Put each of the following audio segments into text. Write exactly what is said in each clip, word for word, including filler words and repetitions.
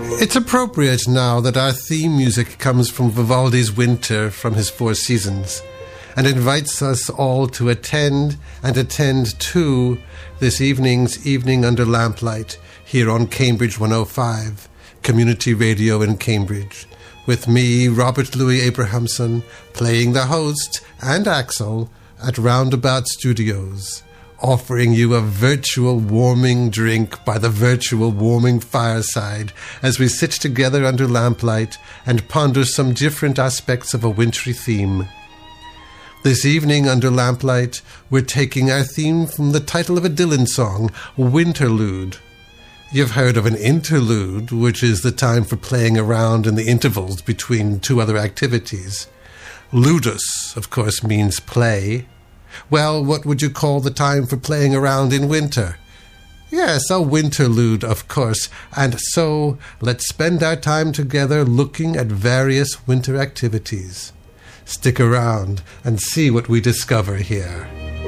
It's appropriate now that our theme music comes from Vivaldi's Winter from his Four Seasons and invites us all to attend and attend to this evening's Evening Under Lamplight here on Cambridge one oh five, Community Radio in Cambridge, with me, Robert Louis Abrahamson, playing the host and Axel at Roundabout Studios, offering you a virtual warming drink by the virtual warming fireside as we sit together under lamplight and ponder some different aspects of a wintry theme. This evening under lamplight, we're taking our theme from the title of a Dylan song, Winterlude. You've heard of an interlude, which is the time for playing around in the intervals between two other activities. Ludus, of course, means play. Well, what would you call the time for playing around in winter? Yes, a winterlude, of course. And so, let's spend our time together looking at various winter activities. Stick around and see what we discover here.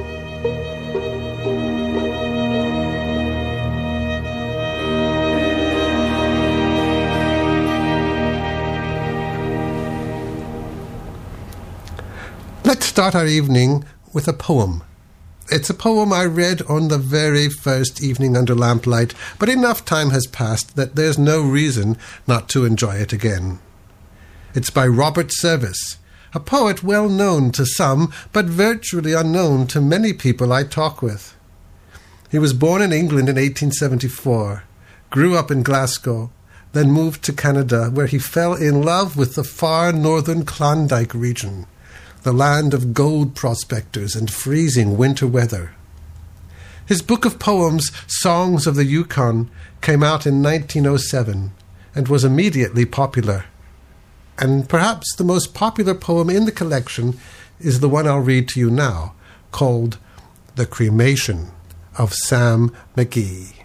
Let's start our evening with a poem. It's a poem I read on the very first evening under lamplight, but enough time has passed that there's no reason not to enjoy it again. It's by Robert Service, a poet well known to some, but virtually unknown to many people I talk with. He was born in England in eighteen seventy-four, grew up in Glasgow, then moved to Canada, where he fell in love with the far northern Klondike region, the land of gold prospectors and freezing winter weather. His book of poems, Songs of the Yukon, came out in nineteen oh seven and was immediately popular. And perhaps the most popular poem in the collection is the one I'll read to you now, called The Cremation of Sam McGee.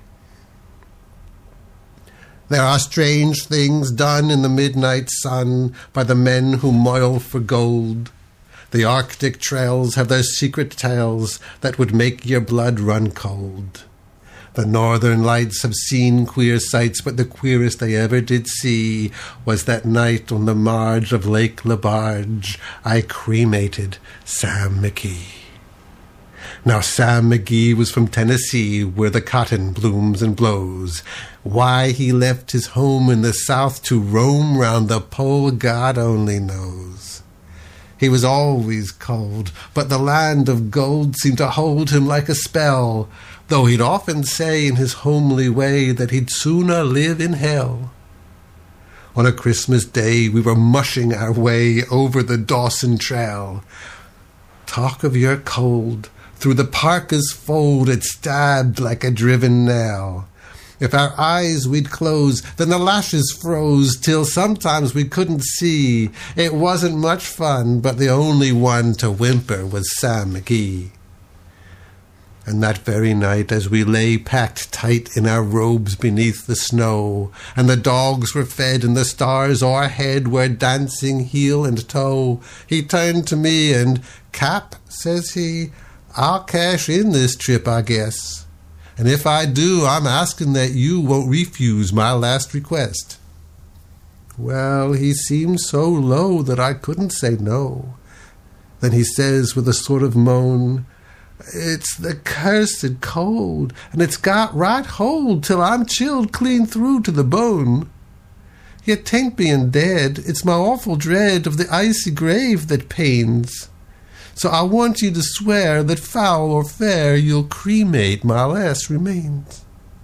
There are strange things done in the midnight sun by the men who moil for gold. The Arctic trails have their secret tales that would make your blood run cold. The northern lights have seen queer sights, but the queerest they ever did see was that night on the marge of Lake Lebarge I cremated Sam McGee. Now Sam McGee was from Tennessee, where the cotton blooms and blows. Why he left his home in the south to roam round the pole, God only knows. He was always cold, but the land of gold seemed to hold him like a spell, though he'd often say in his homely way that he'd sooner live in hell. On a Christmas day we were mushing our way over the Dawson Trail. Talk of your cold, through the parka's fold it stabbed like a driven nail. If our eyes we'd close, then the lashes froze till sometimes we couldn't see. It wasn't much fun, but the only one to whimper was Sam McGee. And that very night, as we lay packed tight in our robes beneath the snow, and the dogs were fed and the stars o'erhead were dancing heel and toe, he turned to me and, "Cap," says he, "I'll cash in this trip, I guess. And if I do, I'm asking that you won't refuse my last request." Well, he seemed so low that I couldn't say no. Then he says with a sort of moan, "It's the cursed cold, and it's got right hold till I'm chilled clean through to the bone. Yet 'tain't being dead, it's my awful dread of the icy grave that pains. So I want you to swear that foul or fair you'll cremate my last remains."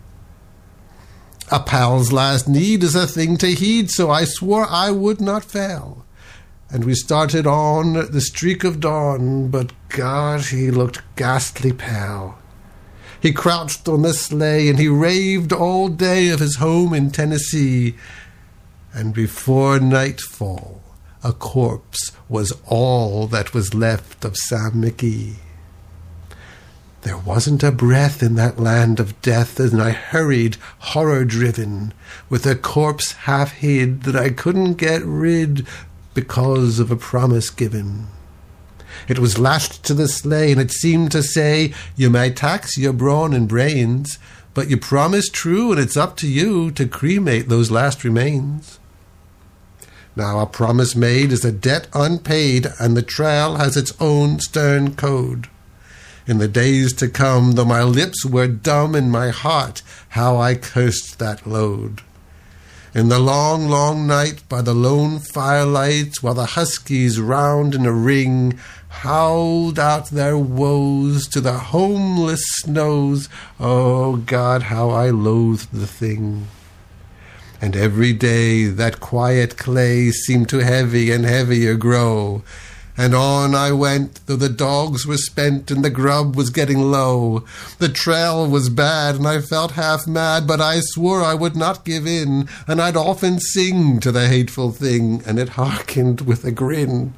A pal's last need is a thing to heed, so I swore I would not fail. And we started on at the streak of dawn, but God, he looked ghastly pale. He crouched on the sleigh and he raved all day of his home in Tennessee. And before nightfall, a corpse was all that was left of Sam McGee. There wasn't a breath in that land of death, and I hurried, horror-driven, with a corpse half hid that I couldn't get rid because of a promise given. It was lashed to the sleigh, and it seemed to say, "You may tax your brawn and brains, But you promised true, and it's up to you to cremate those last remains. Now a promise made is a debt unpaid, and the trail has its own stern code. In the days to come, though my lips were dumb in my heart, how I cursed that load. In the long, long night, by the lone firelight, while the huskies round in a ring howled out their woes to the homeless snows, oh God, how I loathed the thing. And every day that quiet clay seemed to heavy and heavier grow, and on I went, though the dogs were spent and the grub was getting low. The trail was bad, and I felt half mad, but I swore I would not give in, and I'd often sing to the hateful thing, and it hearkened with a grin.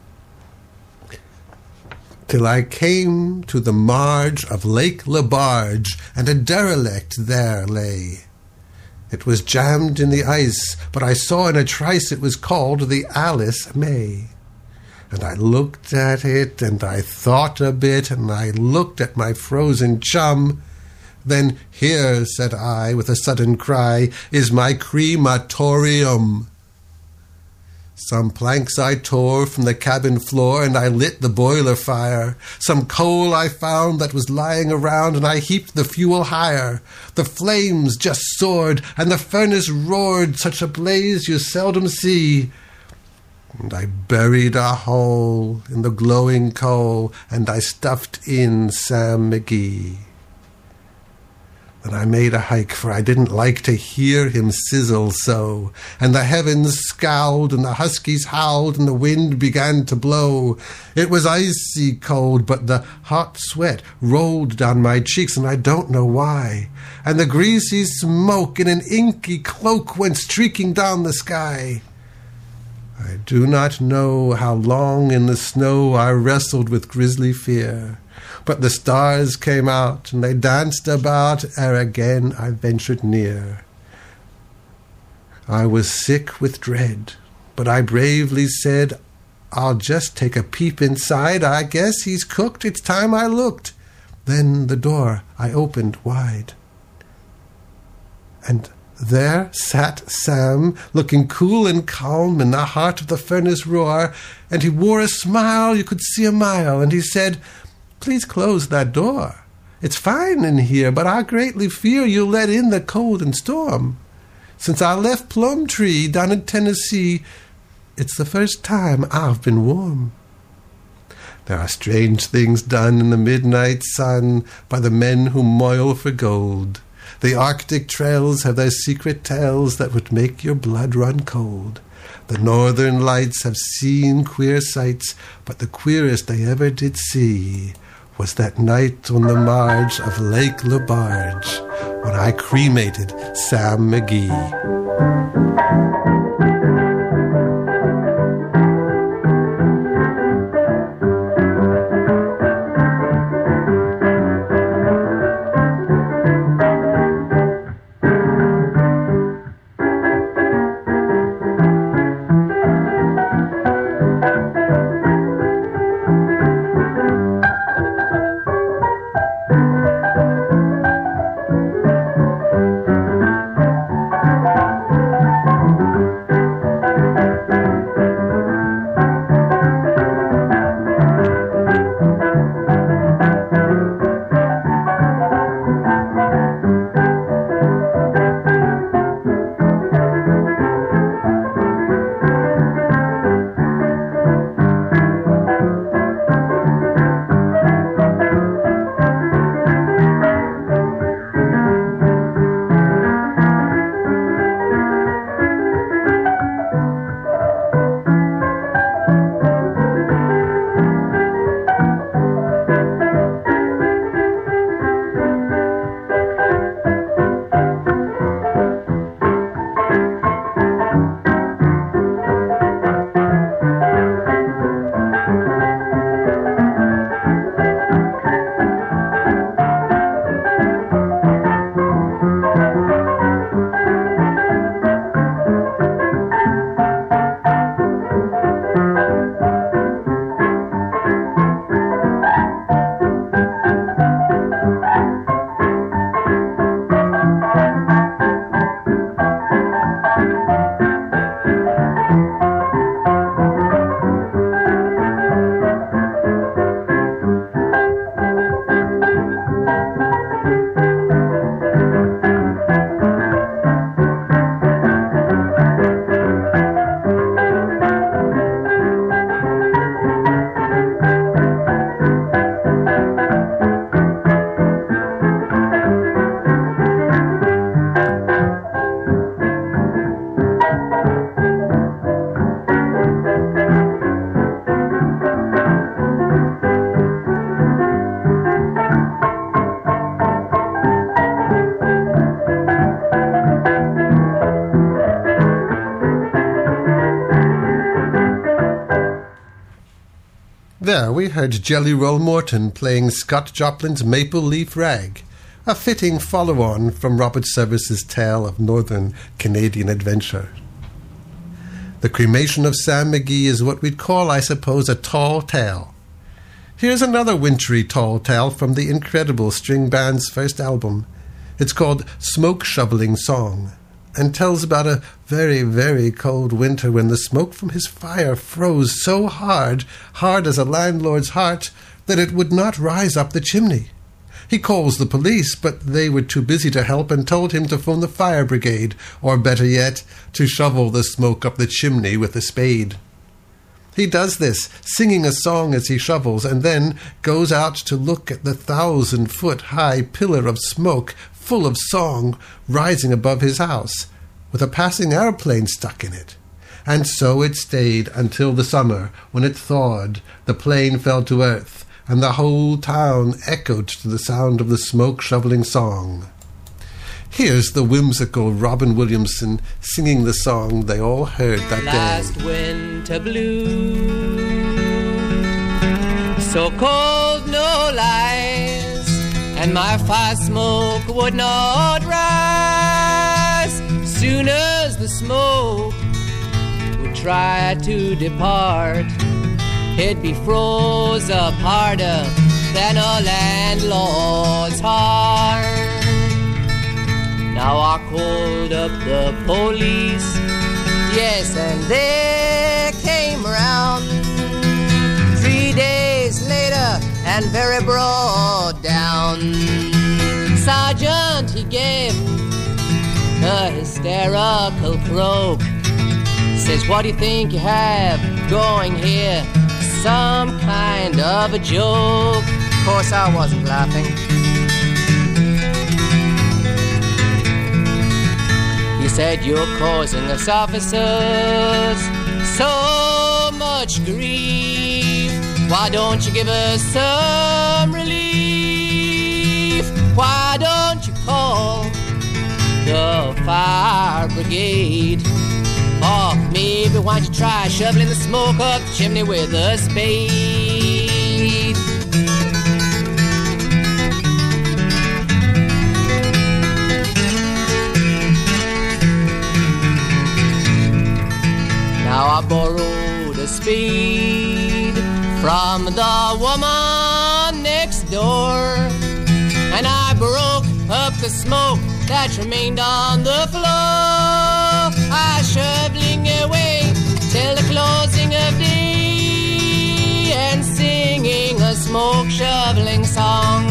Till I came to the marge of Lake Lebarge, and a derelict there lay. It was jammed in the ice, but I saw in a trice it was called the Alice May. And I looked at it, and I thought a bit, and I looked at my frozen chum. Then, here, said I, with a sudden cry, is my crematorium. Some planks I tore from the cabin floor, and I lit the boiler fire. Some coal I found that was lying around, and I heaped the fuel higher. The flames just soared, and the furnace roared, such a blaze you seldom see. And I buried a hole in the glowing coal, and I stuffed in Sam McGee. Then I made a hike, for I didn't like to hear him sizzle so, and the heavens scowled, and the huskies howled, and the wind began to blow. It was icy cold, but the hot sweat rolled down my cheeks, and I don't know why. And the greasy smoke in an inky cloak went streaking down the sky. I do not know how long in the snow I wrestled with grisly fear, but the stars came out, and they danced about ere again I ventured near. I was sick with dread, but I bravely said, I'll just take a peep inside. I guess he's cooked. It's time I looked. Then the door I opened wide, and there sat Sam, looking cool and calm in the heart of the furnace roar, and he wore a smile you could see a mile, and he said, Please close that door. It's fine in here, but I greatly fear you'll let in the cold and storm. Since I left Plum Tree down in Tennessee, it's the first time I've been warm. There are strange things done in the midnight sun by the men who moil for gold. The Arctic trails have their secret tales that would make your blood run cold. The northern lights have seen queer sights, but the queerest they ever did see was that night on the marge of Lake Lebarge when I cremated Sam McGee. There we heard Jelly Roll Morton playing Scott Joplin's Maple Leaf Rag, a fitting follow-on from Robert Service's tale of northern Canadian adventure. The cremation of Sam McGee is what we'd call, I suppose, a tall tale. Here's another wintry tall tale from the incredible string band's first album. It's called Smoke Shoveling Song, and tells about a very, very cold winter when the smoke from his fire froze so hard, hard as a landlord's heart, that it would not rise up the chimney. He calls the police, but they were too busy to help and told him to phone the fire brigade, or better yet, to shovel the smoke up the chimney with a spade. He does this, singing a song as he shovels, and then goes out to look at the thousand-foot-high pillar of smoke full of song rising above his house, with a passing airplane stuck in it. And so it stayed until the summer, when it thawed, the plane fell to earth, and the whole town echoed to the sound of the smoke-shoveling song. Here's the whimsical Robin Williamson singing the song they all heard that Last day. winter blue, so cold no lies, and my fire smoke would not rise. Soon as the smoke would try to depart, it'd be froze up harder than a landlord's heart. Now I called up the police, yes, and they came round. Three days later, and very broad down, Sergeant, he gave a hysterical croak. Says, what do you think you have going here? Some kind of a joke. Of course I wasn't laughing. He said, you're causing us officers so much grief. Why don't you give us some relief? Why don't you call the fire brigade? Or maybe why don't you try shoveling the smoke up the chimney with a spade? Now I borrowed a spade from the woman next door, and I broke up the smoke that remained on the floor. I shoveling away till the closing of day, and singing a smoke shoveling song.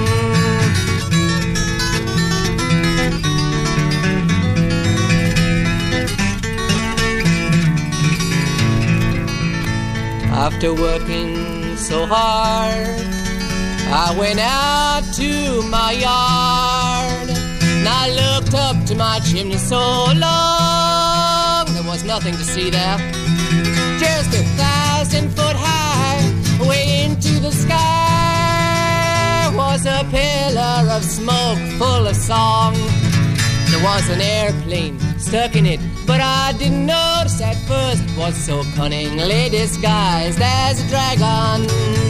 After working so hard, I went out to my yard, and I looked up to my chimney so long, there was nothing to see there. Just a thousand foot high, way into the sky, was a pillar of smoke full of song. There was an airplane stuck in it, but I didn't notice at first. It was so cunningly disguised as a dragon.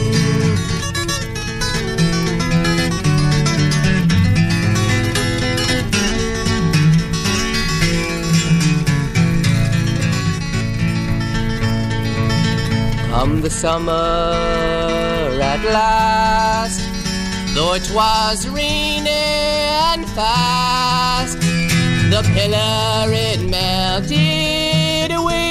Come the summer at last, though it was raining and fast, the pillar it melted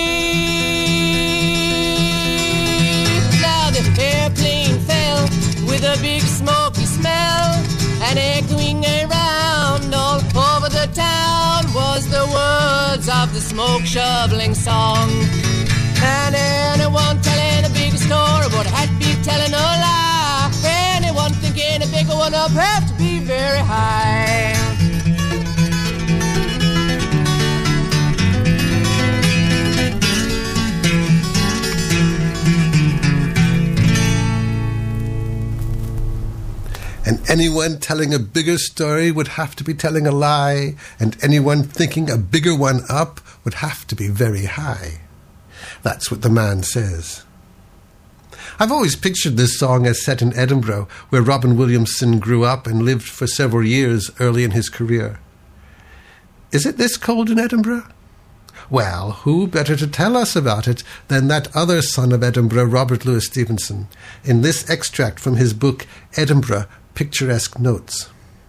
away. Now the airplane fell with a big smoky smell, and echoing around all over the town was the words of the smoke shoveling song. And anyone telling a big story would have to be telling a lie. Anyone thinking a bigger one up have to be very high. And anyone telling a bigger story would have to be telling a lie, and anyone thinking a bigger one up would have to be very high. That's what the man says. I've always pictured this song as set in Edinburgh, where Robin Williamson grew up and lived for several years early in his career. Is it this cold in Edinburgh? Well, who better to tell us about it than that other son of Edinburgh, Robert Louis Stevenson, in this extract from his book Edinburgh, Picturesque Notes.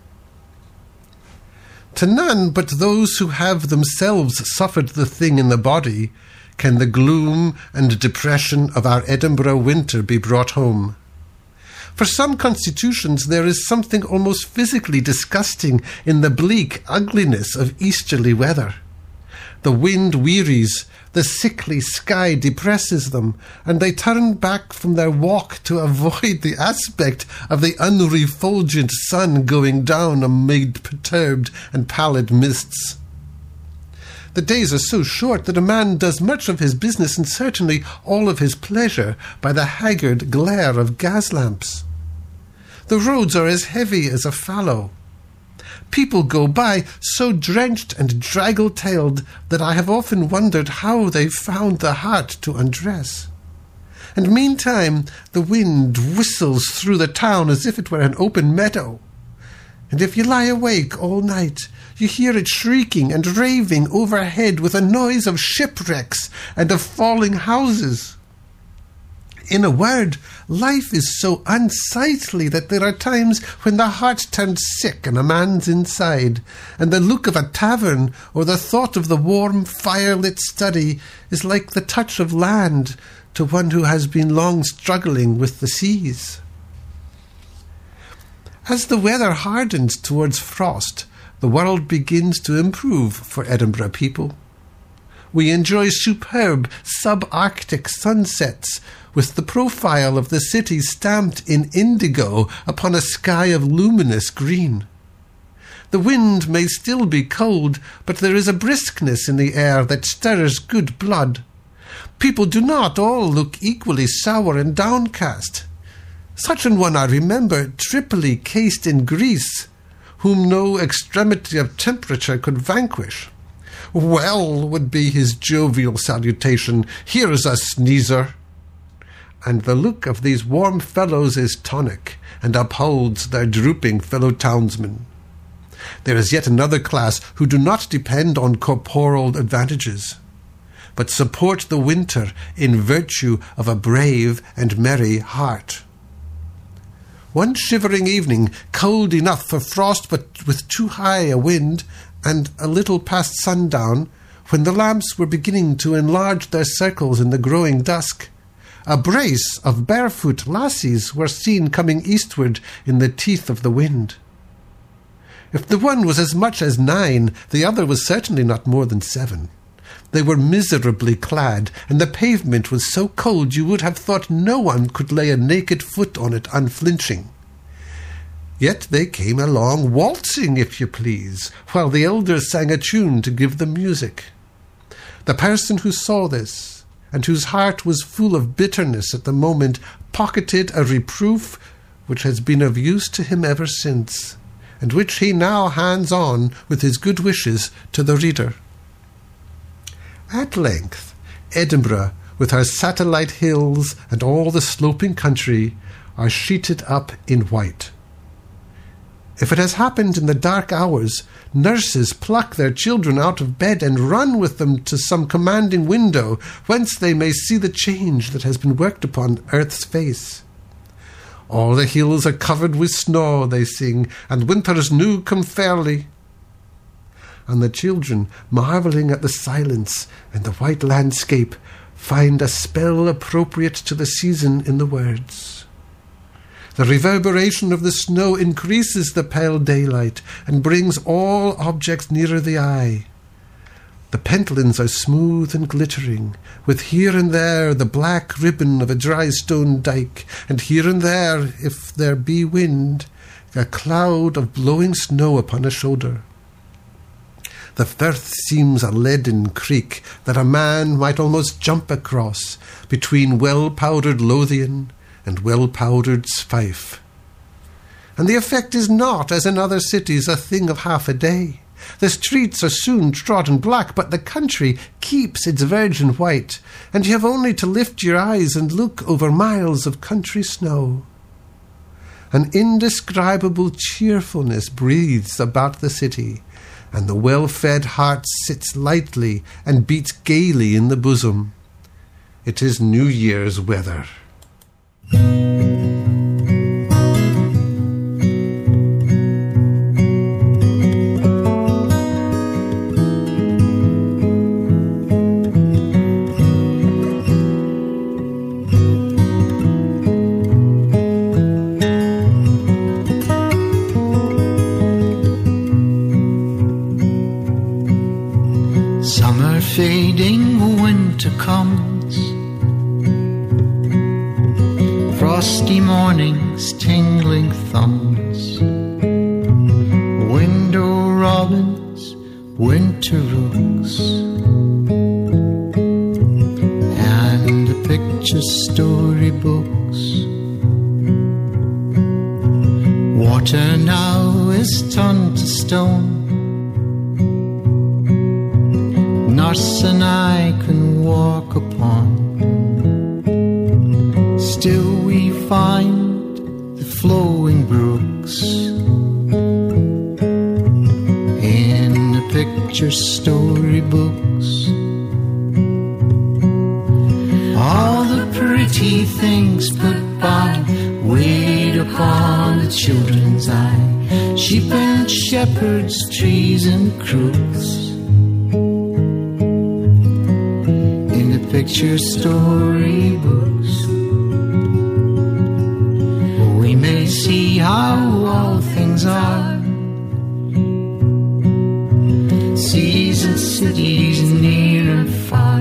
To none but those who have themselves suffered the thing in the body can the gloom and depression of our Edinburgh winter be brought home. For some constitutions there is something almost physically disgusting in the bleak ugliness of easterly weather. The wind wearies, the sickly sky depresses them, and they turn back from their walk to avoid the aspect of the unrefulgent sun going down amid perturbed and pallid mists. The days are so short that a man does much of his business and certainly all of his pleasure by the haggard glare of gas lamps. The roads are as heavy as a fallow. People go by so drenched and draggle-tailed that I have often wondered how they found the heart to undress. And meantime the wind whistles through the town as if it were an open meadow. And if you lie awake all night, you hear it shrieking and raving overhead with a noise of shipwrecks and of falling houses. In a word, life is so unsightly that there are times when the heart turns sick in a man's inside, and the look of a tavern or the thought of the warm fire-lit study is like the touch of land to one who has been long struggling with the seas. As the weather hardens towards frost, the world begins to improve for Edinburgh people. We enjoy superb subarctic sunsets with the profile of the city stamped in indigo upon a sky of luminous green. The wind may still be cold, but there is a briskness in the air that stirs good blood. People do not all look equally sour and downcast. Such an one I remember, triply cased in grease, whom no extremity of temperature could vanquish. "Well," would be his jovial salutation, "here's a sneezer." And the look of these warm fellows is tonic, and upholds their drooping fellow townsmen. There is yet another class who do not depend on corporal advantages, but support the winter in virtue of a brave and merry heart. One shivering evening, cold enough for frost but with too high a wind, and a little past sundown, when the lamps were beginning to enlarge their circles in the growing dusk, a brace of barefoot lassies were seen coming eastward in the teeth of the wind. If the one was as much as nine, the other was certainly not more than seven. They were miserably clad, and the pavement was so cold you would have thought no one could lay a naked foot on it unflinching. Yet they came along waltzing, if you please, while the elders sang a tune to give them music. The person who saw this, and whose heart was full of bitterness at the moment, pocketed a reproof which has been of use to him ever since, and which he now hands on with his good wishes to the reader. At length, Edinburgh, with her satellite hills and all the sloping country, are sheeted up in white. If it has happened in the dark hours, nurses pluck their children out of bed and run with them to some commanding window, whence they may see the change that has been worked upon earth's face. All the hills are covered with snow, they sing, and winter's new come fairly. And the children, marvelling at the silence and the white landscape, find a spell appropriate to the season in the words. The reverberation of the snow increases the pale daylight and brings all objects nearer the eye. The Pentlands are smooth and glittering, with here and there the black ribbon of a dry stone dyke, and here and there, if there be wind, a cloud of blowing snow upon a shoulder. The Firth seems a leaden creek that a man might almost jump across between well-powdered Lothian and well-powdered Fife. And the effect is not, as in other cities, a thing of half a day. The streets are soon trodden black, but the country keeps its virgin white, and you have only to lift your eyes and look over miles of country snow. An indescribable cheerfulness breathes about the city, and the well-fed heart sits lightly and beats gaily in the bosom. It is New Year's weather. Summer fading, winter comes. Frosty mornings, tingling thumbs. Window robins, winter rooks, and the picture storybooks. Water now is turned to stone. Nurse and I can walk upon. Still we find the flowing brooks in the picture storybooks. All the pretty things put by wait upon the children's eye. Sheep and shepherds, trees and crooks. Picture storybooks, we may see how all things are. Seas and cities near and far,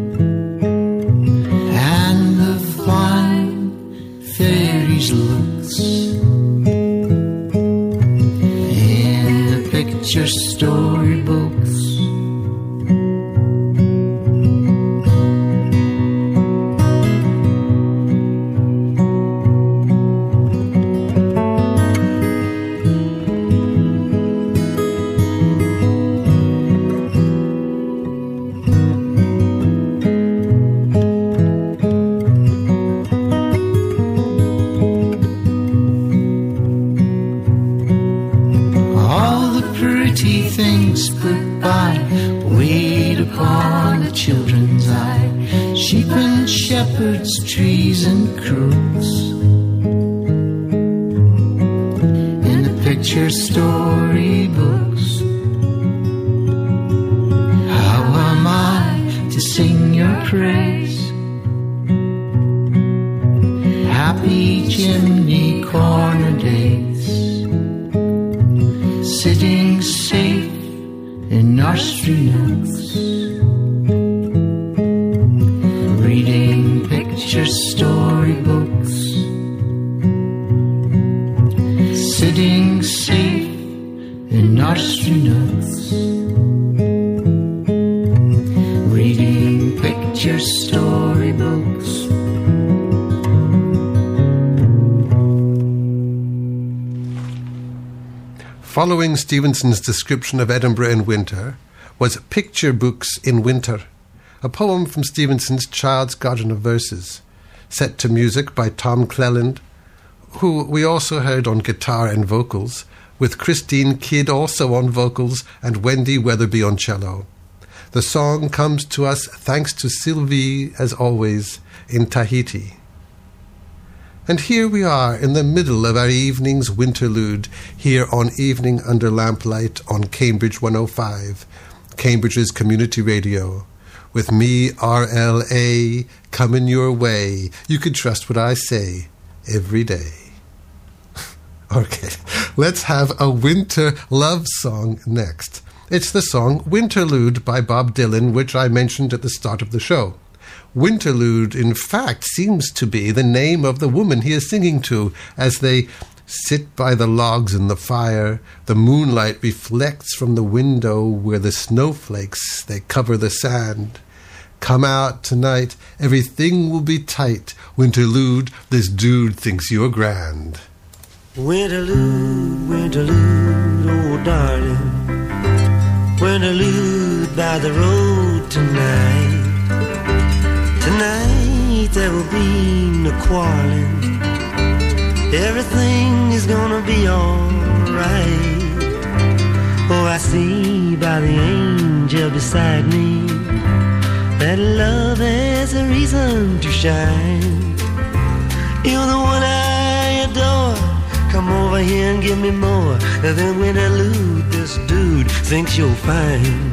and the fine fairies' looks in the picture storybooks. Trees and crooks in the picture storybooks. How am I to sing your praise? Happy chimney corner days, sitting safe in nursery nooks, reading picture storybooks, sitting safe in nursery nooks, reading picture storybooks. Following Stevenson's description of Edinburgh in winter was Picture Books in Winter, a poem from Stevenson's Child's Garden of Verses, set to music by Tom Cleland, who we also heard on guitar and vocals, with Christine Kidd also on vocals and Wendy Weatherby on cello. The song comes to us thanks to Sylvie, as always, in Tahiti. And here we are in the middle of our evening's winterlude, here on Evening Under Lamplight on Cambridge one oh five, Cambridge's community radio. With me, R L A, coming your way. You can trust what I say every day. Okay, let's have a winter love song next. It's the song Winterlude by Bob Dylan, which I mentioned at the start of the show. Winterlude, in fact, seems to be the name of the woman he is singing to as they sit by the logs in the fire. The moonlight reflects from the window where the snowflakes, they cover the sand. Come out tonight, everything will be tight. Winterlude, this dude thinks you're grand. Winterlude, winterlude, oh darling, Winterlude by the road tonight. Tonight there will be no quarreling. Everything is gonna be alright. Oh, I see by the angel beside me that love has a reason to shine. You're the one I adore. Come over here and give me more than Winterlude. This dude thinks you're fine.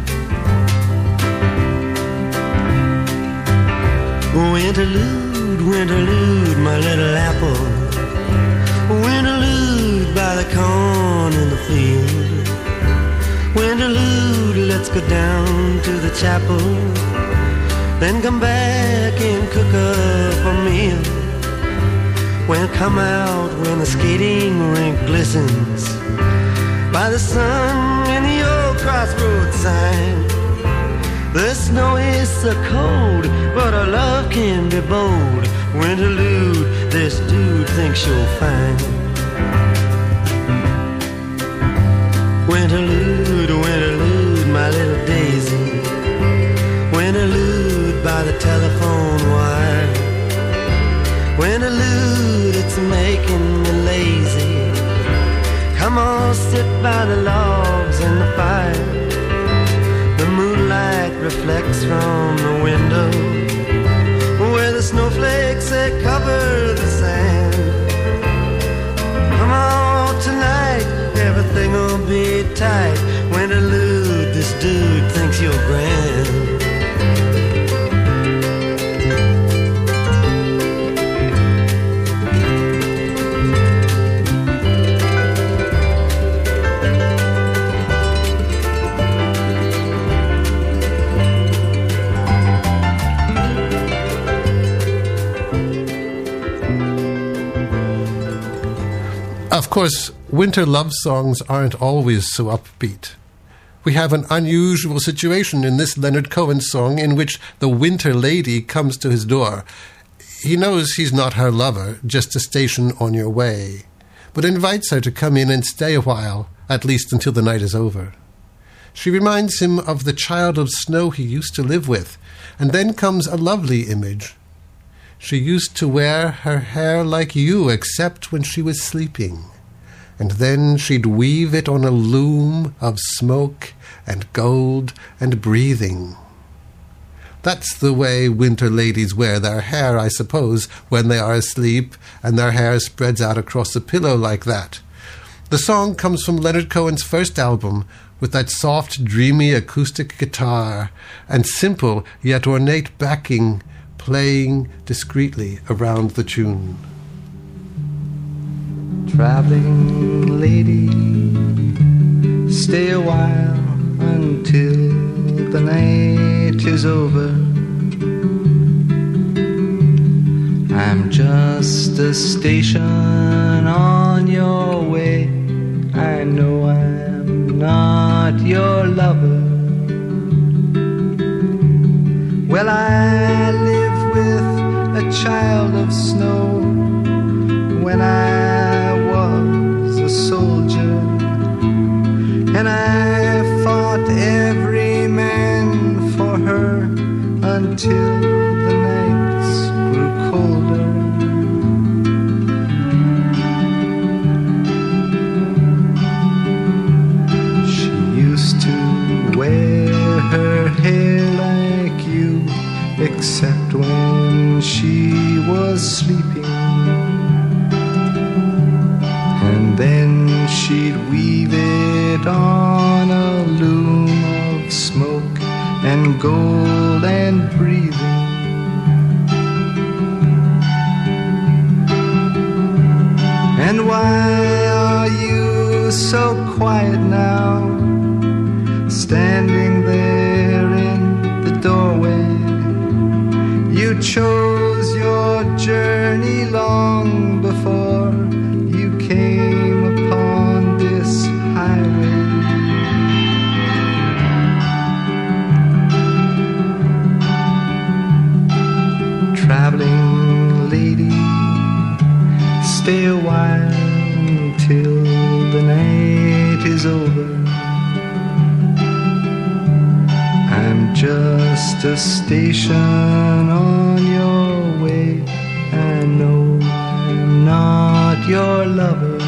Winterlude, Winterlude, my little apple. Winterlude by the corn in the field. Winterlude, let's go down to the chapel, then come back and cook up a meal. We'll come out when the skating rink glistens by the sun and the old crossroads sign. The snow is so cold, but our love can be bold. Winterlude, this dude thinks you're fine. Winterlude, Winterlude, my little daisy. Winterlude by the telephone wire. Winterlude, it's making me lazy. Come on, sit by the logs and the fire. The moonlight reflects from the window where the snowflakes, they cover the sand. Come on tonight, everything will be tight. Winterlude, this dude thinks you're grand. Of course, winter love songs aren't always so upbeat. We have an unusual situation in this Leonard Cohen song in which the winter lady comes to his door. He knows he's not her lover, just a station on your way, but invites her to come in and stay a while, at least until the night is over. She reminds him of the child of snow he used to live with, and then comes a lovely image. She used to wear her hair like you, except when she was sleeping, and then she'd weave it on a loom of smoke and gold and breathing. That's the way winter ladies wear their hair, I suppose, when they are asleep, and their hair spreads out across a pillow like that. The song comes from Leonard Cohen's first album, with that soft, dreamy acoustic guitar and simple yet ornate backing playing discreetly around the tune. Traveling lady, stay a while until the night is over. I'm just a station on your way. I know I'm not your lover. Well, I live with a child of snow when I was a soldier, and I fought every man for her until the nights grew colder. She used to wear her hair like you, except when she was sleeping, and then she'd weave it on a loom of smoke and gold and breathing. And why are you so quiet now, standing there in the doorway? You chose your journey long before you came upon this highway. Traveling lady, stay a while until the night is over. just a station on your way. I know I'm not your lover.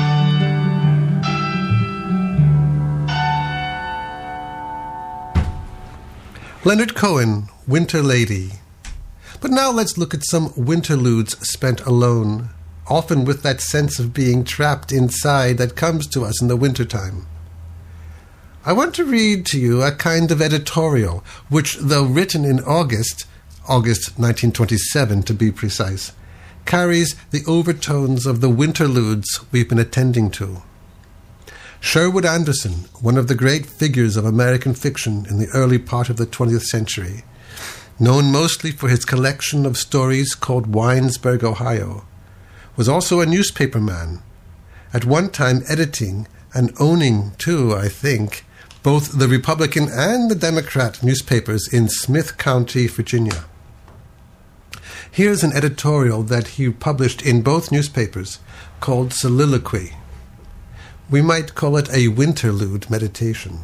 Leonard Cohen, Winter Lady. But now let's look at some winterludes spent alone, often with that sense of being trapped inside that comes to us in the wintertime. I want to read to you a kind of editorial, which, though written in August, August nineteen twenty-seven to be precise, carries the overtones of the winterludes we've been attending to. Sherwood Anderson, one of the great figures of American fiction in the early part of the twentieth century, known mostly for his collection of stories called Winesburg, Ohio, was also a newspaperman, at one time editing and owning, too, I think, both the Republican and the Democrat newspapers in Smith County, Virginia. Here's an editorial that he published in both newspapers called Soliloquy. We might call it a winterlude meditation.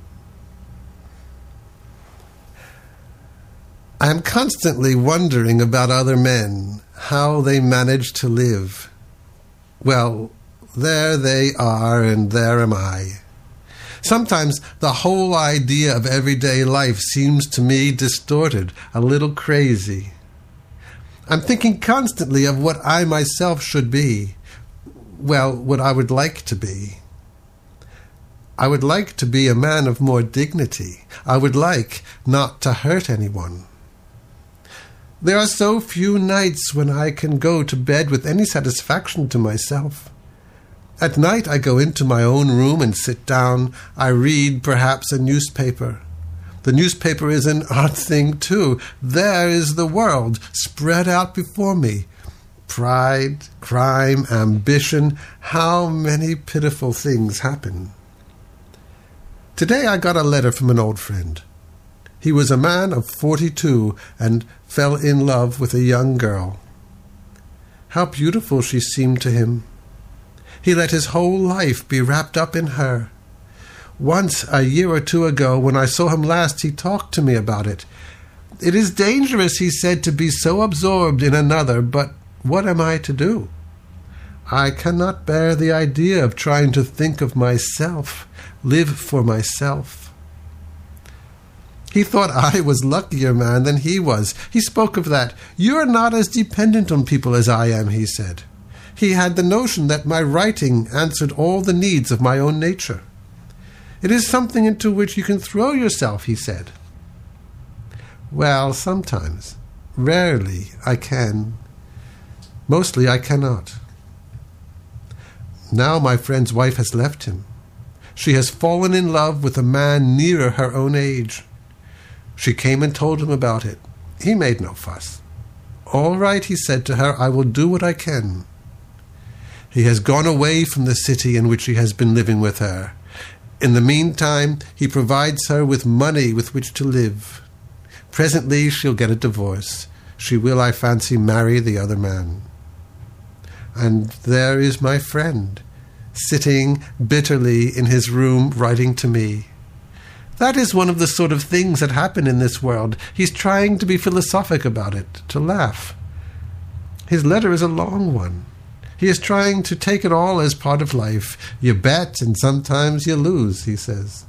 I am constantly wondering about other men, how they manage to live. Well, there they are, and there am I. Sometimes the whole idea of everyday life seems to me distorted, a little crazy. I'm thinking constantly of what I myself should be. Well, what I would like to be. I would like to be a man of more dignity. I would like not to hurt anyone. There are so few nights when I can go to bed with any satisfaction to myself. At night I go into my own room and sit down. I read, perhaps, a newspaper. The newspaper is an odd thing, too. There is the world spread out before me. Pride, crime, ambition, how many pitiful things happen. Today I got a letter from an old friend. He was a man of forty-two and fell in love with a young girl. How beautiful she seemed to him. He let his whole life be wrapped up in her. Once, a year or two ago, when I saw him last, he talked to me about it. It is dangerous, he said, to be so absorbed in another, but what am I to do? I cannot bear the idea of trying to think of myself, live for myself. He thought I was luckier, man, than he was. He spoke of that. You're not as dependent on people as I am, he said. He had the notion that my writing answered all the needs of my own nature. It is something into which you can throw yourself, he said. Well, sometimes. Rarely I can. Mostly I cannot. Now my friend's wife has left him. She has fallen in love with a man nearer her own age. She came and told him about it. He made no fuss. All right, he said to her, I will do what I can. He has gone away from the city in which he has been living with her. In the meantime, he provides her with money with which to live. Presently she'll get a divorce. She will, I fancy, marry the other man. And there is my friend, sitting bitterly in his room writing to me. That is one of the sort of things that happen in this world. He's trying to be philosophic about it, to laugh. His letter is a long one. He is trying to take it all as part of life. You bet, and sometimes you lose, he says.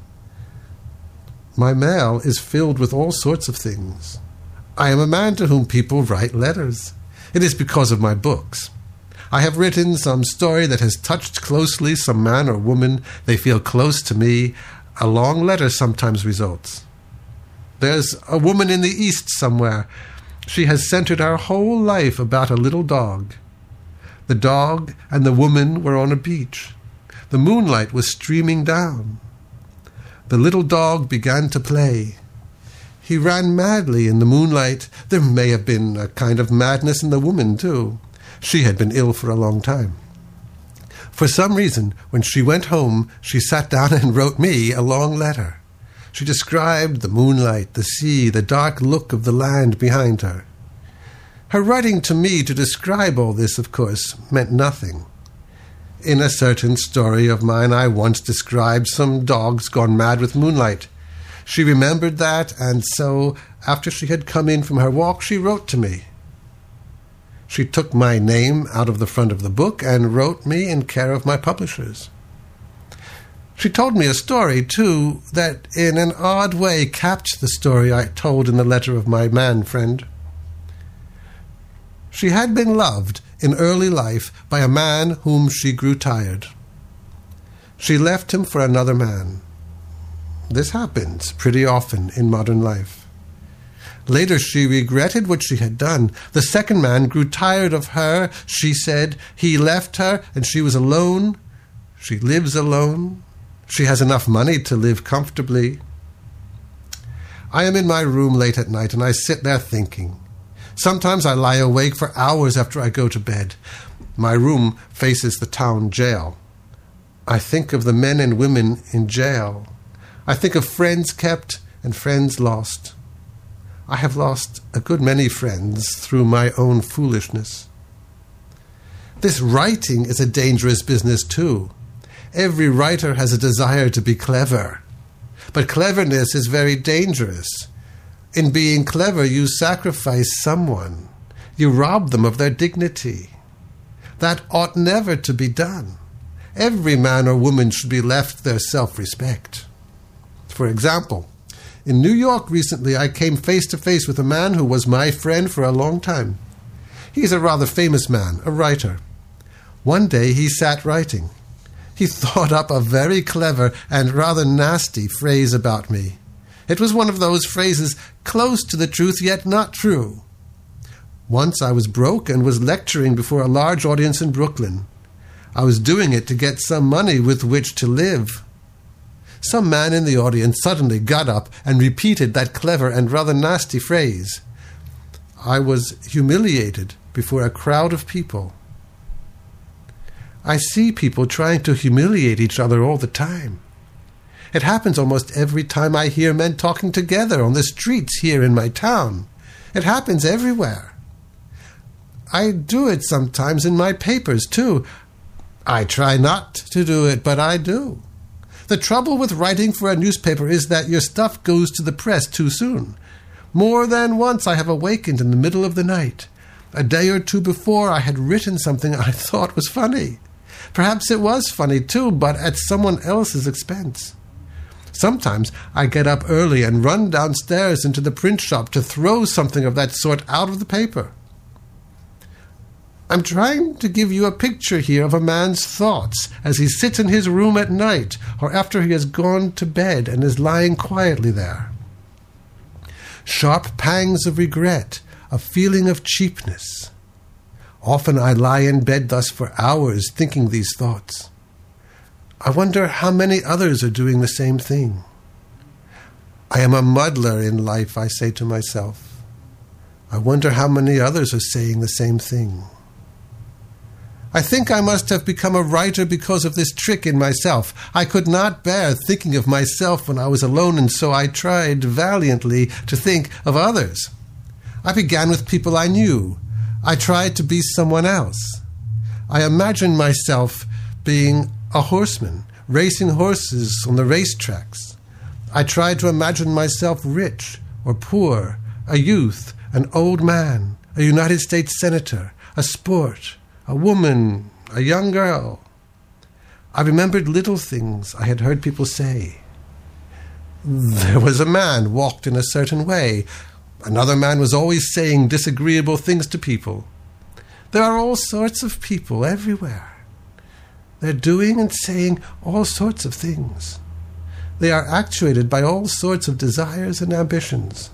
My mail is filled with all sorts of things. I am a man to whom people write letters. It is because of my books. I have written some story that has touched closely some man or woman. They feel close to me. A long letter sometimes results. There's a woman in the East somewhere. She has centered her whole life about a little dog. The dog and the woman were on a beach. The moonlight was streaming down. The little dog began to play. He ran madly in the moonlight. There may have been a kind of madness in the woman, too. She had been ill for a long time. For some reason, when she went home, she sat down and wrote me a long letter. She described the moonlight, the sea, the dark look of the land behind her. Her writing to me to describe all this, of course, meant nothing. In a certain story of mine, I once described some dogs gone mad with moonlight. She remembered that, and so, after she had come in from her walk, she wrote to me. She took my name out of the front of the book and wrote me in care of my publishers. She told me a story, too, that in an odd way capped the story I told in the letter of my man friend. She had been loved in early life by a man whom she grew tired. She left him for another man. This happens pretty often in modern life. Later she regretted what she had done. The second man grew tired of her, she said. He left her, and she was alone. She lives alone. She has enough money to live comfortably. I am in my room late at night, and I sit there thinking. Sometimes I lie awake for hours after I go to bed. My room faces the town jail. I think of the men and women in jail. I think of friends kept and friends lost. I have lost a good many friends through my own foolishness. This writing is a dangerous business, too. Every writer has a desire to be clever. But cleverness is very dangerous. In being clever, you sacrifice someone. You rob them of their dignity. That ought never to be done. Every man or woman should be left their self-respect. For example, in New York recently, I came face to face with a man who was my friend for a long time. He's a rather famous man, a writer. One day he sat writing. He thought up a very clever and rather nasty phrase about me. It was one of those phrases close to the truth, yet not true. Once I was broke and was lecturing before a large audience in Brooklyn. I was doing it to get some money with which to live. Some man in the audience suddenly got up and repeated that clever and rather nasty phrase. I was humiliated before a crowd of people. I see people trying to humiliate each other all the time. It happens almost every time I hear men talking together on the streets here in my town. It happens everywhere. I do it sometimes in my papers, too. I try not to do it, but I do. The trouble with writing for a newspaper is that your stuff goes to the press too soon. More than once I have awakened in the middle of the night. A day or two before I had written something I thought was funny. Perhaps it was funny, too, but at someone else's expense. Sometimes I get up early and run downstairs into the print shop to throw something of that sort out of the paper. I'm trying to give you a picture here of a man's thoughts as he sits in his room at night or after he has gone to bed and is lying quietly there. Sharp pangs of regret, a feeling of cheapness. Often I lie in bed thus for hours thinking these thoughts. I wonder how many others are doing the same thing. I am a muddler in life, I say to myself. I wonder how many others are saying the same thing. I think I must have become a writer because of this trick in myself. I could not bear thinking of myself when I was alone, and so I tried valiantly to think of others. I began with people I knew. I tried to be someone else. I imagined myself being a horseman, racing horses on the racetracks. I tried to imagine myself rich or poor, a youth, an old man, a United States senator, a sport, a woman, a young girl. I remembered little things I had heard people say. There was a man walked in a certain way. Another man was always saying disagreeable things to people. There are all sorts of people everywhere. They're doing and saying all sorts of things. They are actuated by all sorts of desires and ambitions.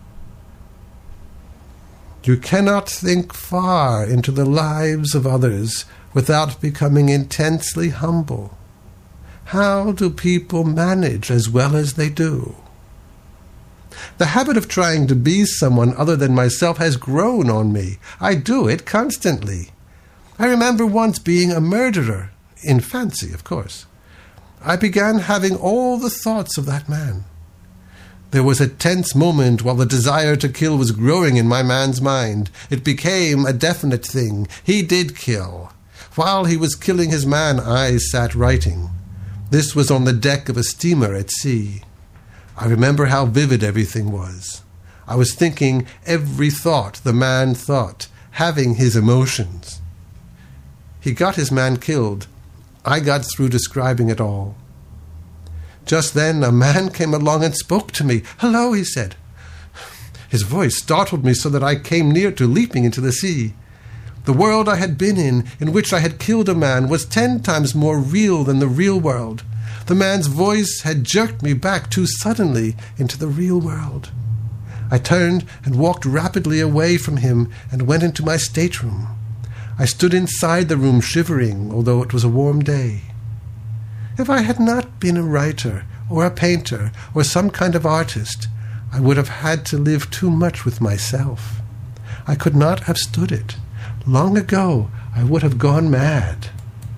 You cannot think far into the lives of others without becoming intensely humble. How do people manage as well as they do? The habit of trying to be someone other than myself has grown on me. I do it constantly. I remember once being a murderer, in fancy, of course. I began having all the thoughts of that man. There was a tense moment while the desire to kill was growing in my man's mind. It became a definite thing. He did kill. While he was killing his man, I sat writing. This was on the deck of a steamer at sea. I remember how vivid everything was. I was thinking every thought the man thought, having his emotions. He got his man killed. I got through describing it all. Just then a man came along and spoke to me. "Hello," he said. His voice startled me so that I came near to leaping into the sea. The world I had been in, in which I had killed a man, was ten times more real than the real world. The man's voice had jerked me back too suddenly into the real world. I turned and walked rapidly away from him and went into my stateroom. I stood inside the room shivering, although it was a warm day. If I had not been a writer or a painter or some kind of artist, I would have had to live too much with myself. I could not have stood it. Long ago, I would have gone mad.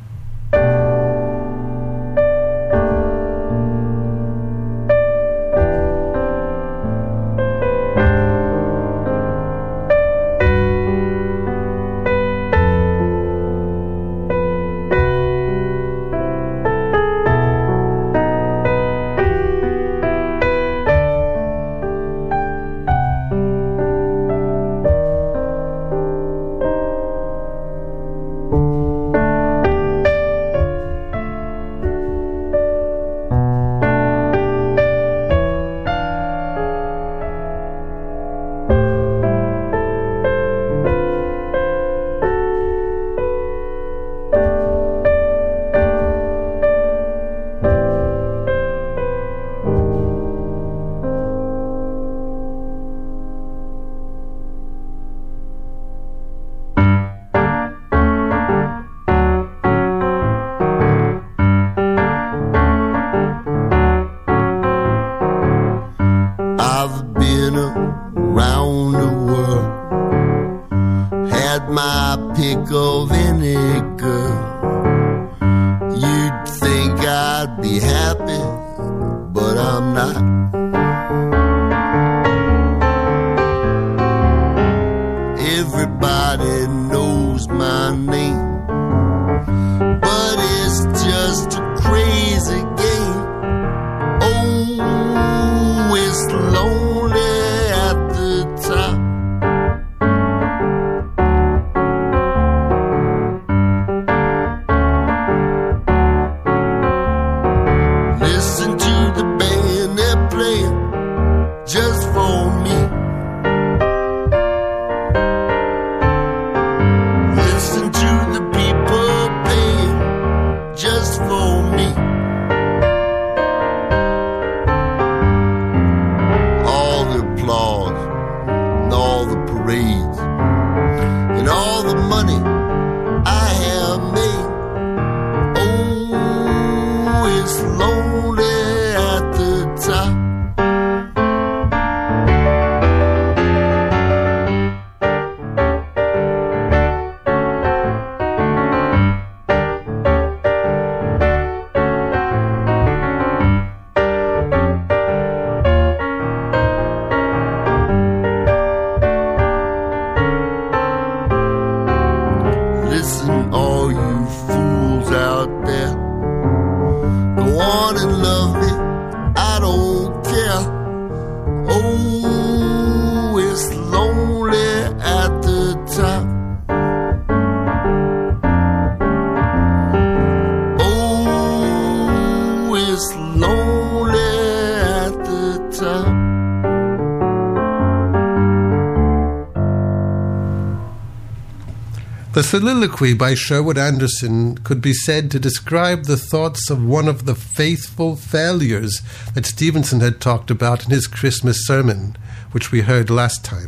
The soliloquy by Sherwood Anderson could be said to describe the thoughts of one of the faithful failures that Stevenson had talked about in his Christmas sermon, which we heard last time.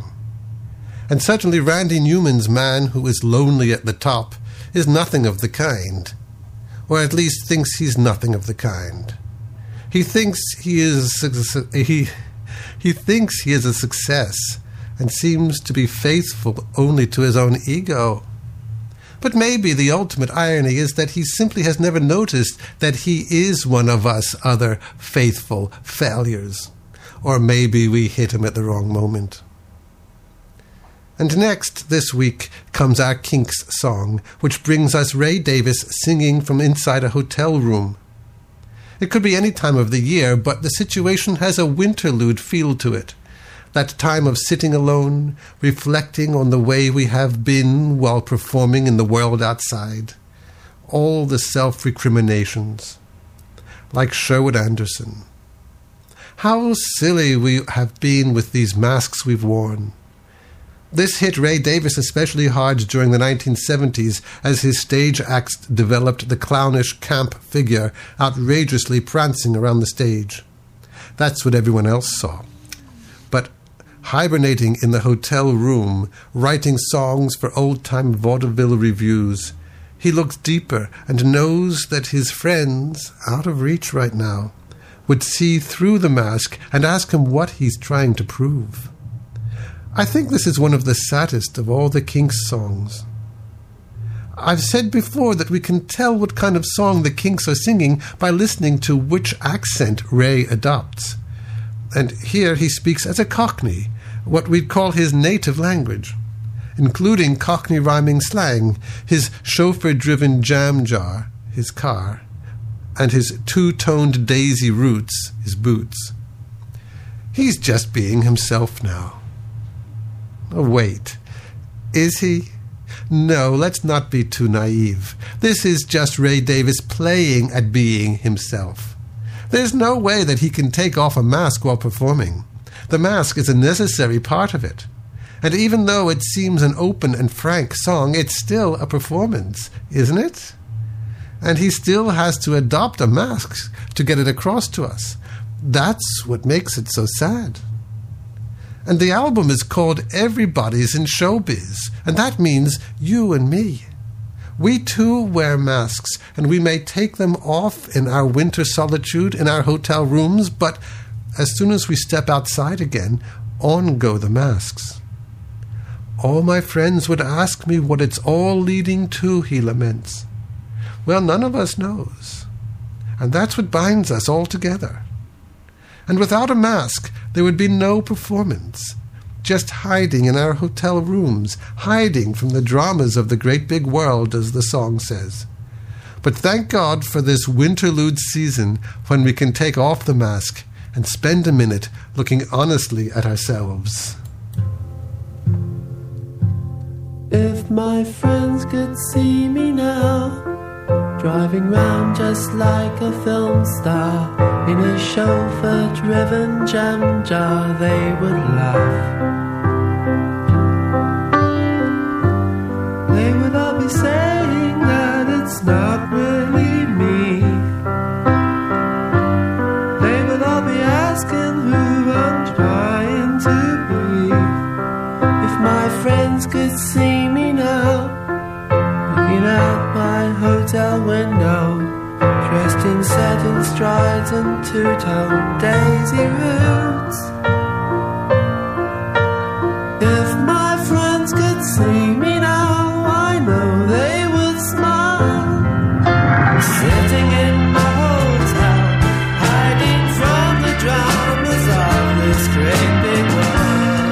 And certainly Randy Newman's man who is lonely at the top is nothing of the kind, or at least thinks he's nothing of the kind. He thinks he is he he thinks he is a success and seems to be faithful only to his own ego. But maybe the ultimate irony is that he simply has never noticed that he is one of us other faithful failures. Or maybe we hit him at the wrong moment. And next, this week, comes our Kinks song, which brings us Ray Davies singing from inside a hotel room. It could be any time of the year, but the situation has a winterlude feel to it. That time of sitting alone, reflecting on the way we have been while performing in the world outside. All the self-recriminations. Like Sherwood Anderson. How silly we have been with these masks we've worn. This hit Ray Davies especially hard during the nineteen seventies as his stage acts developed the clownish camp figure outrageously prancing around the stage. That's what everyone else saw. But hibernating in the hotel room, writing songs for old-time vaudeville reviews, he looks deeper and knows that his friends, out of reach right now, would see through the mask and ask him what he's trying to prove. I think this is one of the saddest of all the Kinks songs. I've said before that we can tell what kind of song the Kinks are singing by listening to which accent Ray adopts. And here he speaks as a Cockney, what we'd call his native language, including Cockney rhyming slang, his chauffeur-driven jam jar, his car, and his two-toned daisy roots, his boots. He's just being himself now. Oh, wait. Is he? No, let's not be too naive. This is just Ray Davies playing at being himself. There's no way that he can take off a mask while performing. The mask is a necessary part of it. And even though it seems an open and frank song, it's still a performance, isn't it? And he still has to adopt a mask to get it across to us. That's what makes it so sad. And the album is called Everybody's in Showbiz, and that means you and me. We too wear masks, and we may take them off in our winter solitude in our hotel rooms, but as soon as we step outside again, on go the masks. All my friends would ask me what it's all leading to, he laments. Well, none of us knows. And that's what binds us all together. And without a mask, there would be no performance. Just hiding in our hotel rooms, hiding from the dramas of the great big world, as the song says. But thank God for this winterlude season when we can take off the mask and spend a minute looking honestly at ourselves. If my friends could see me now, driving round just like a film star in a chauffeur-driven jam jar, they would laugh. They would all be saying that it's not really me. They would all be asking who I'm trying to be. If my friends could see me now, looking out my hotel window, dressed in satin strides and two-tone daisy roots. If my friends could see me now, I know they would smile. Sitting in my hotel, hiding from the dramas of this great big world.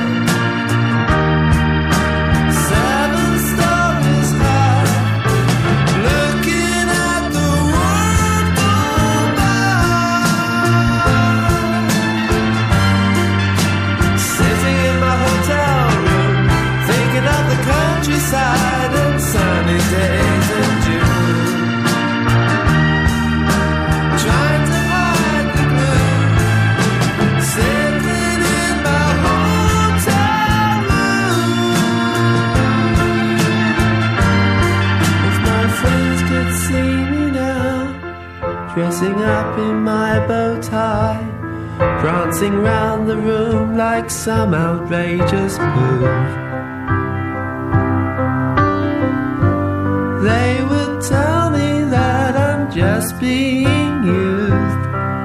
Seven stories high, looking at the world go by. Sitting in my hotel room, thinking of the countryside and sunny days in June. Trying to hide the gloom, sitting in my hotel room. If my friends could see me now, dressing up in my bow tie, prancing round the room like some outrageous move, they would tell me that I'm just being used.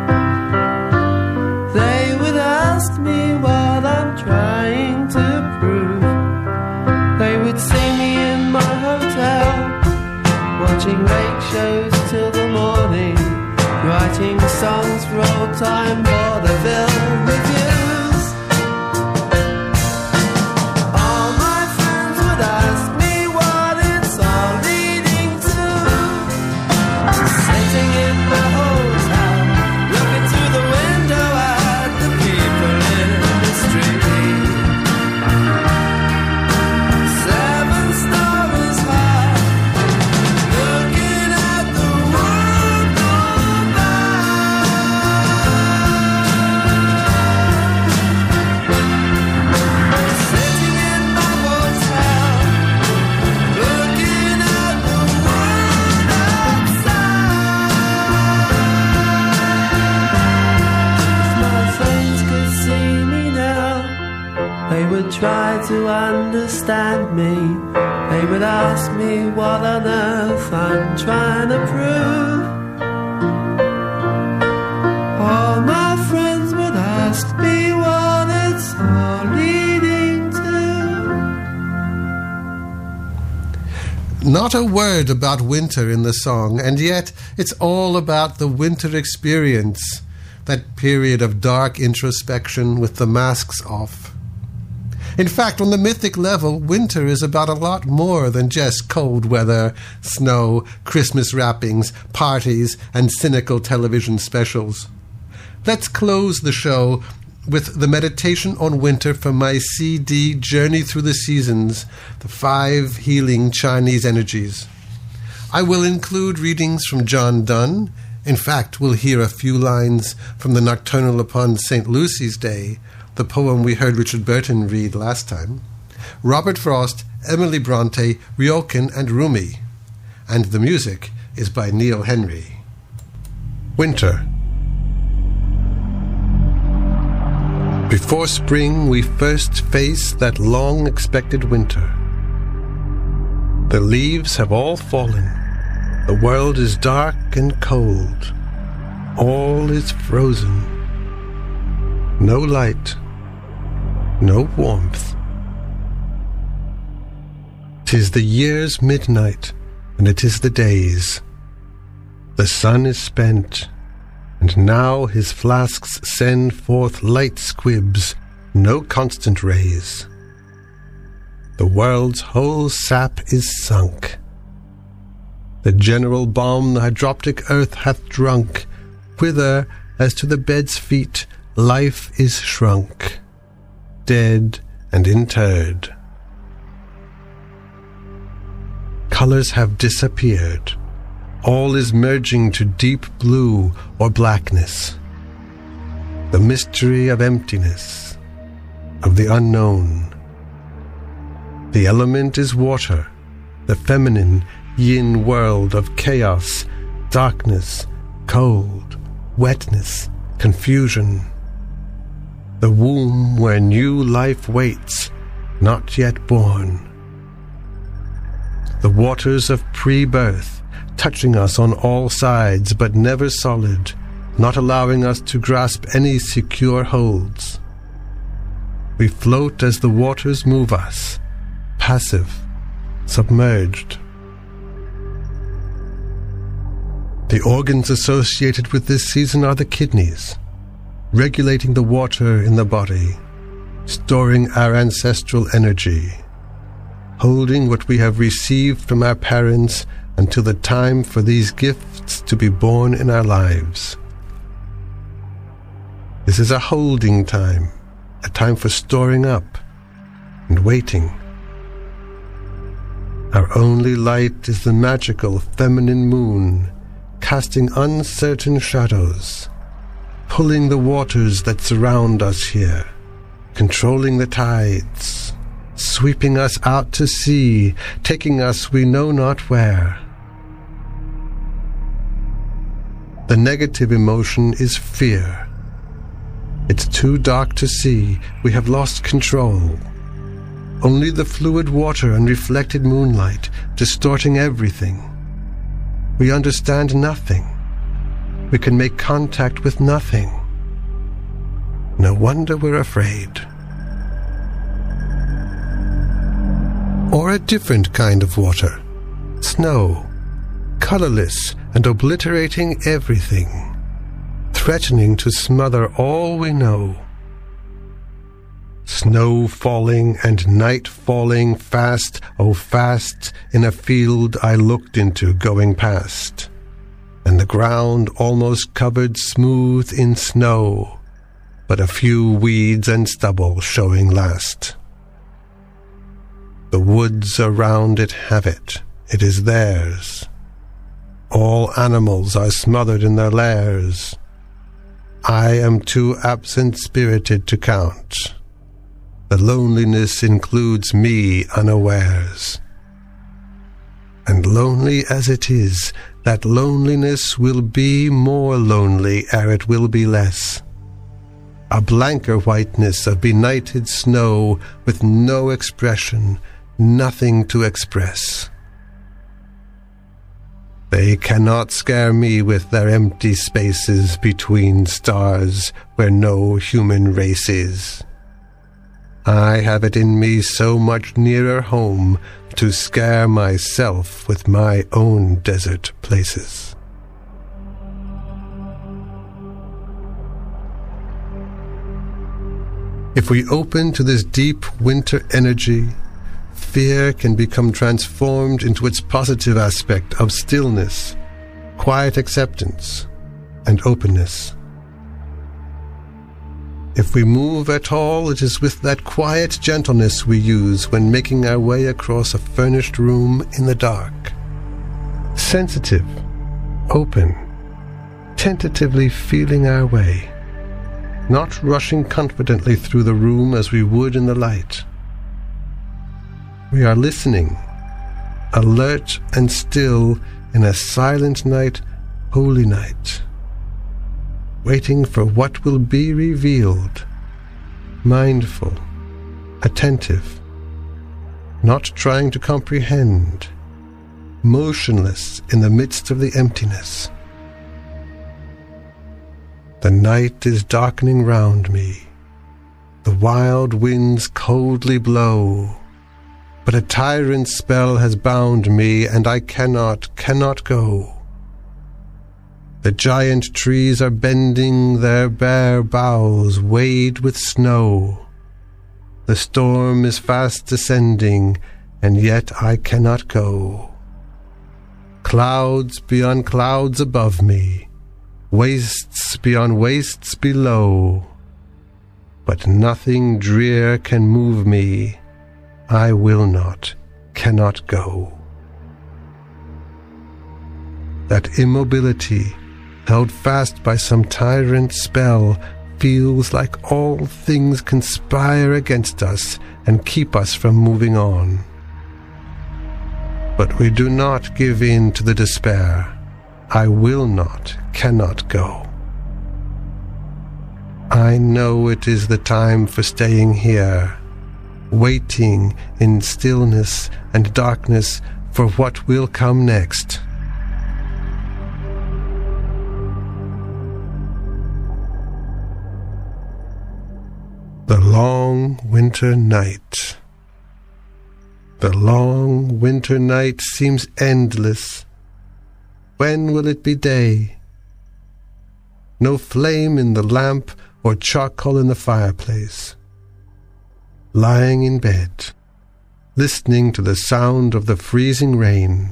They would ask me what I'm trying to prove. They would see me in my hotel, watching late shows till the morning, writing songs for old-time vaudeville reviews. All my friends would ask me what it's all leading to. Sitting in my hotel, try to understand me, they would ask me what on earth I'm trying to prove. All my friends would ask me what it's all leading to. Not a word about winter in the song, and yet it's all about the winter experience, that period of dark introspection with the masks off. In fact, on the mythic level, winter is about a lot more than just cold weather, snow, Christmas wrappings, parties, and cynical television specials. Let's close the show with the meditation on winter from my C D, Journey Through the Seasons, the five healing Chinese energies. I will include readings from John Donne. In fact, we'll hear a few lines from the Nocturnal upon Saint Lucy's Day, the poem we heard Richard Burton read last time, Robert Frost, Emily Bronte, Ryokan, and Rumi. And the music is by Neil Henry. Winter. Before spring, we first face that long-expected winter. The leaves have all fallen. The world is dark and cold. All is frozen. No light. No warmth. 'Tis the year's midnight, and it is the day's. The sun is spent, and now his flasks send forth light squibs, no constant rays. The world's whole sap is sunk. The general balm the hydroptic earth hath drunk, whither, as to the bed's feet, life is shrunk, dead and interred. Colors have disappeared. All is merging to deep blue or blackness. The mystery of emptiness, of the unknown. The element is water, the feminine yin world of chaos, darkness, cold, wetness, confusion. The womb where new life waits, not yet born. The waters of pre-birth, touching us on all sides, but never solid, not allowing us to grasp any secure holds. We float as the waters move us, passive, submerged. The organs associated with this season are the kidneys, regulating the water in the body, storing our ancestral energy, holding what we have received from our parents until the time for these gifts to be born in our lives. This is a holding time, a time for storing up and waiting. Our only light is the magical feminine moon, casting uncertain shadows, pulling the waters that surround us here, controlling the tides, sweeping us out to sea, taking us we know not where. The negative emotion is fear. It's too dark to see. We have lost control. Only the fluid water and reflected moonlight, distorting everything. We understand nothing. We can make contact with nothing. No wonder we're afraid. Or a different kind of water. Snow, colorless and obliterating everything, threatening to smother all we know. Snow falling and night falling fast, oh fast, in a field I looked into going past, and the ground almost covered smooth in snow, but a few weeds and stubble showing last. The woods around it have it, it is theirs. All animals are smothered in their lairs. I am too absent-spirited to count. The loneliness includes me unawares. And lonely as it is, that loneliness will be more lonely ere it will be less. a blanker whiteness of benighted snow with no expression, nothing to express. They cannot scare me with their empty spaces between stars where no human race is. I have it in me so much nearer home to scare myself with my own desert places. If we open to this deep winter energy, fear can become transformed into its positive aspect of stillness, quiet acceptance, and openness. If we move at all, it is with that quiet gentleness we use when making our way across a furnished room in the dark. Sensitive, open, tentatively feeling our way, not rushing confidently through the room as we would in the light. We are listening, alert and still in a silent night, holy night, waiting for what will be revealed, mindful, attentive, not trying to comprehend, motionless in the midst of the emptiness. The night is darkening round me. The wild winds coldly blow. But a tyrant's spell has bound me, and I cannot, cannot go. The giant trees are bending their bare boughs, weighed with snow. The storm is fast descending, and yet I cannot go. Clouds beyond clouds above me, wastes beyond wastes below. But nothing drear can move me. I will not, cannot go. That immobility, held fast by some tyrant spell, feels like all things conspire against us and keep us from moving on. But we do not give in to the despair. I will not, cannot go. I know it is the time for staying here, waiting in stillness and darkness for what will come next. The long winter night. The long winter night seems endless. When will it be day? No flame in the lamp or charcoal in the fireplace. Lying in bed, listening to the sound of the freezing rain.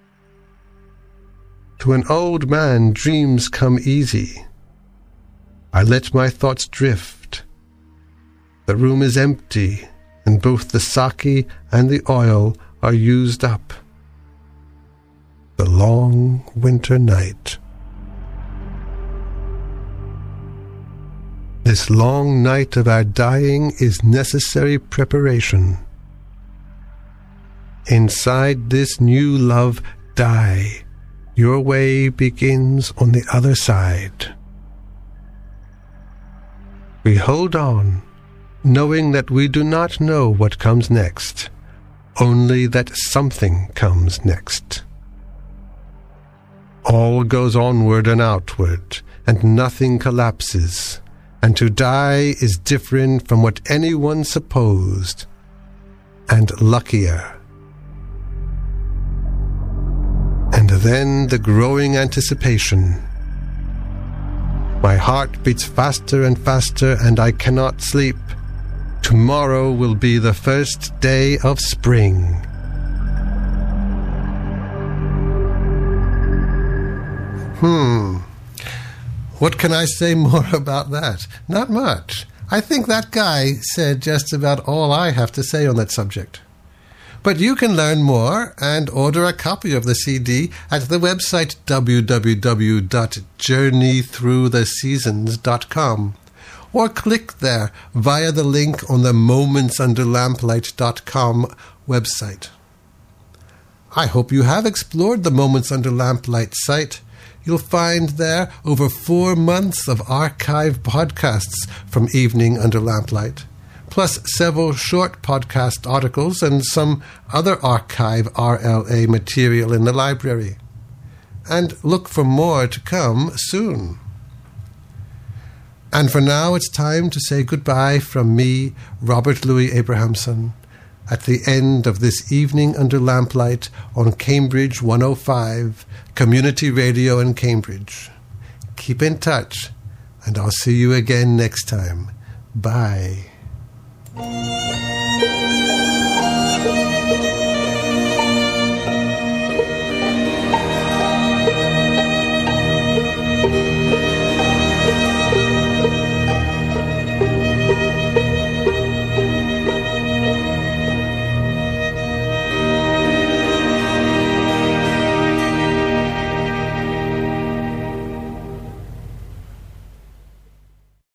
To an old man, dreams come easy. I let my thoughts drift. The room is empty, and both the sake and the oil are used up. The long winter night. This long night of our dying is necessary preparation. Inside this new love, die. Your way begins on the other side. We hold on, knowing that we do not know what comes next, only that something comes next. All goes onward and outward, and nothing collapses. And to die is different from what anyone supposed, and luckier. And then the growing anticipation. My heart beats faster and faster, and I cannot sleep. Tomorrow will be the first day of spring. Hmm. What can I say more about that? Not much. I think that guy said just about all I have to say on that subject. But you can learn more and order a copy of the C D at the website w w w dot journey through the seasons dot com, or click there via the link on the moments under lamplight dot com website. I hope you have explored the Moments Under Lamplight site. You'll find there over four months of archive podcasts from Evening Under Lamplight, plus several short podcast articles and some other archive R L A material in the library. And look for more to come soon. And for now, it's time to say goodbye from me, Robert Louis Abrahamson, at the end of this Evening Under Lamplight on Cambridge one oh five, Community Radio in Cambridge. Keep in touch, and I'll see you again next time. Bye.